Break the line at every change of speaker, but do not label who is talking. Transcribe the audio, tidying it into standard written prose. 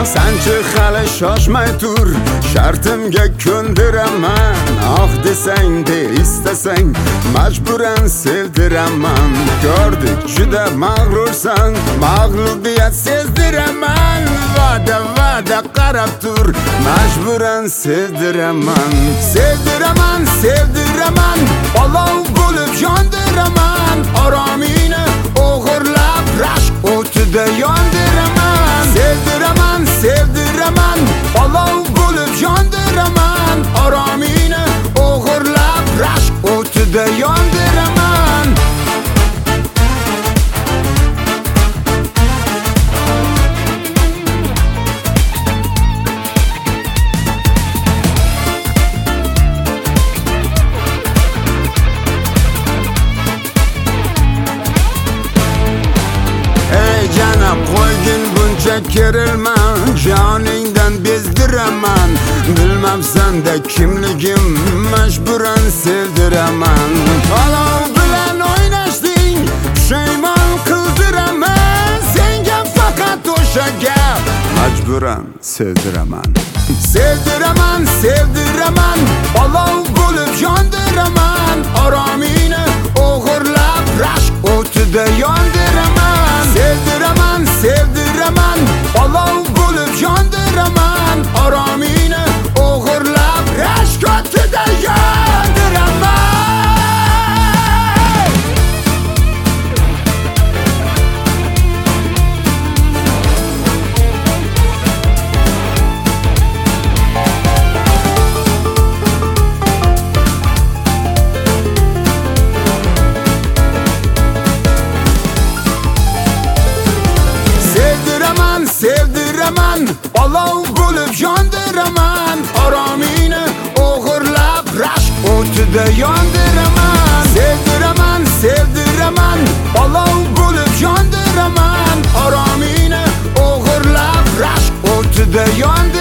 Sanchi hali shoshmay tur, shartimga ko'ndiraman. Oh desang de istasang, majburan sevdiraman. Ko'rdik juda mag'rursan, mag'lubiyat sezdiraman. Va'da qarab tur, majburan sevdiraman. Sevdiraman, olov bo'lib yondiraman. Oromingni o'g'irlab rashk o'tida yondiraman. Sevdiraman, olov bo'lib yondiraman. Oromingni o'g'irlab rashk o'tida yondiraman. Janab qo'ygin buncha kerilma, joningdan bezdiraman. Bilmabsan-da kimligim, majburan sevdiraman. Olov bilan o'ynashding, pushaymon qildiraman. Senga faqat o'sha gap, majburan sevdiraman. Sevdiraman, olov bo'lib yondiraman. Oromingni o'g'irlab rashk o'tida yondiraman. Sevdiraman, olov bo'lib yondiraman. Oromingni o'g'irlab rashk o'tida yondiraman. Sevdiraman, olov bo'lib yondiraman. Oromingni o'g'irlab rashk o'tida yondiraman. Sevdiraman, olov bo'lib yondiraman. Oromingni o'g'irlab rashk o'tida yondiraman.